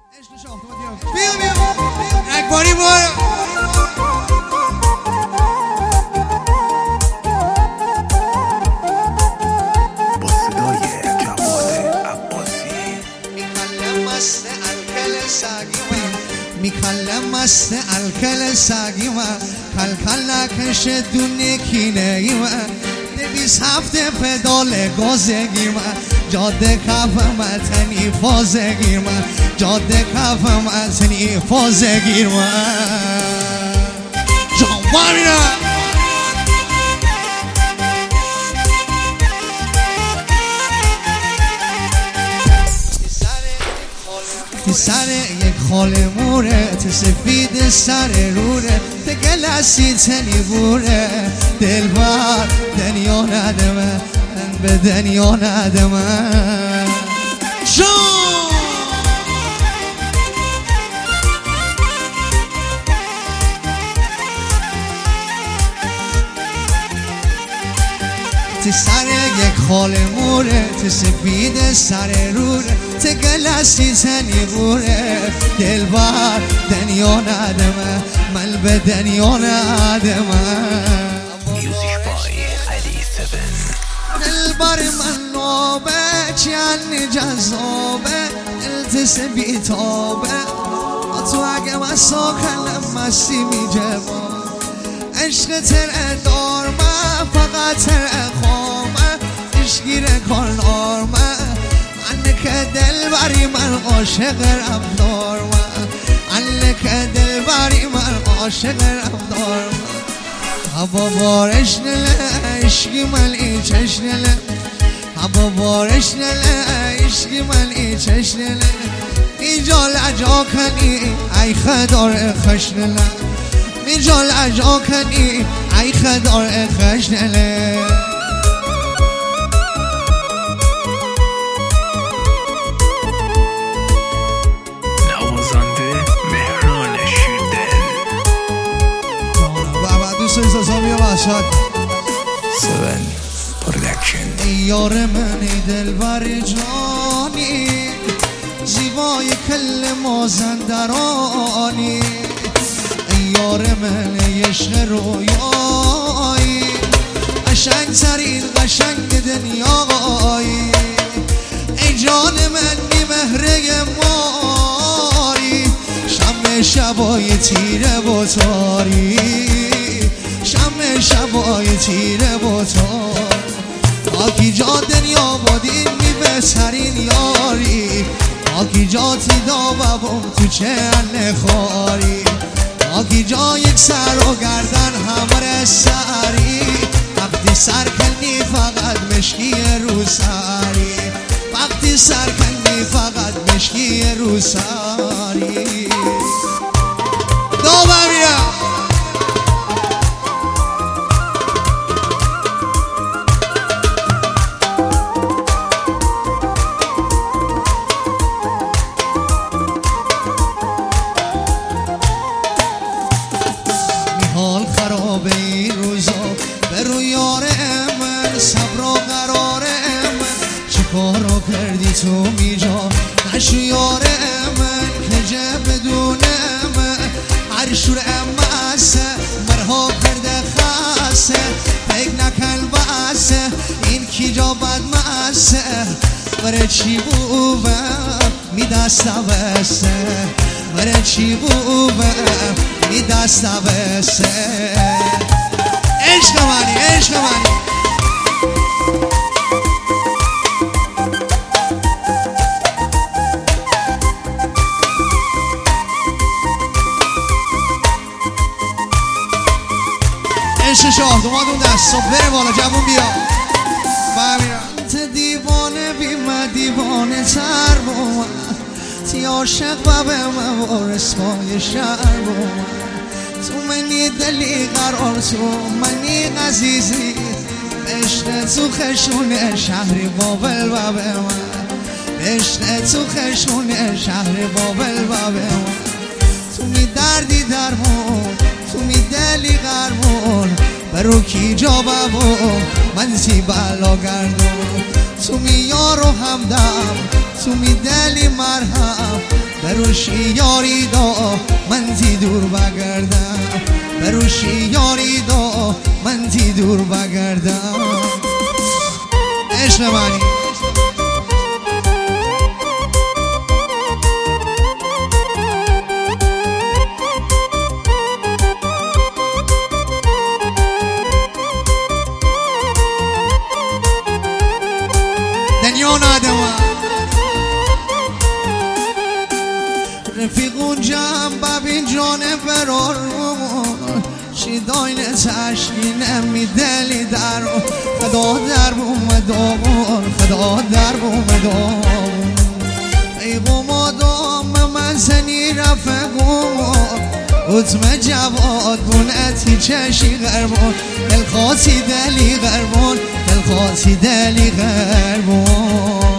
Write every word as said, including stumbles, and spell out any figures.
بیا بیا اکباری باید با صدای جواد عباسی. میکلم مست الکل ساگی من میکلم مست الکل ساگی من کل کل نکش دونه کینه من دویست هفته پدال گازگی من جاده کف متنی فازگیر من جاده کف متنی فازگیر من جان بامیرم تی سر یک خال موره تی سفید سر روره تی گلسی تنی بوره دل بر دنیا ندمه به دنیا ندمه جان تی سر یک خال موره تی سفید سر روره تی گلسی تنی بوره دل بر دنیا ندمه من به دنیا ندمه دلبر من نابه چیان جذابه التس بیتابه تو اگه مسا کلم مستی می جبا عشق تر دارمه فقط تر خامه عشقیره کار نارمه من که دلبری من عاشق رفتارمه من که دلبری من عاشق رفتارمه هوا بارش نله عشقی من ای چش نله هوا بارش نله عشقی من ای چش نله اینجا لجا کنی ای خدار خش نله اینجا لجا کنی ای خدار خش نله سون پرودکشن ای یار من ای دلبر جانی زیبای کل مازندرانی ای یار من ای عشق رویایی قشنگ ترین قشنگ دنیایی ای جان من بی مهره ماری شم شبای تیره و تاری شم شبای تیره و تار آکی جا دنیا بادین می بسرین یاری آکی جا تی دا بابم تو چه خاری آکی جا یک سر و گردن همره سری وقتی سر کنی فقط مشکی رو سری وقتی سر کنی فقط مشکی رو سری دو ببینم حال خرابه این روزا به روی یار من صبر و قرار من چه کارو کردی تو میجا نشو یار من که جه بدون من هر شور امسه مرها کرده خسته فکر نکن بسه این کی جا بد مسه بره چی بوبه می دسته بسته بره چی بوبه می دسته بسته عشق منی عشق منی عشق شاه دوماد اون دست بره بالا جوون بیا بمیرم ته دیوانه بیمه دیوانه تر بومد تی عاشق و به من وارس پای شهر بومد تو منی دلی قرار تو منی عزیزی عشق تو خشونه شهری بابل و به من عشق تو خشونه شهر بابل و به من تو می دردی درمون تو می دلی قرمون برو کی جا ببون من سی بلا گردون تو می یارو همدم تو می دلی مرهم برو بروشی یاری دا من تی دور بگردم بروشی یاری دا من تی دور بگردم عشق منی دنیا نادما رفیقون جمع ببین جان برار چی داین تشکی نمیدلی در خدا در بومدان خدا در بومدان ای قمادام مزنی رفقون اتم جواد بونتی چشی غربان الخاصی دلی غربان الخاصی دلی غربان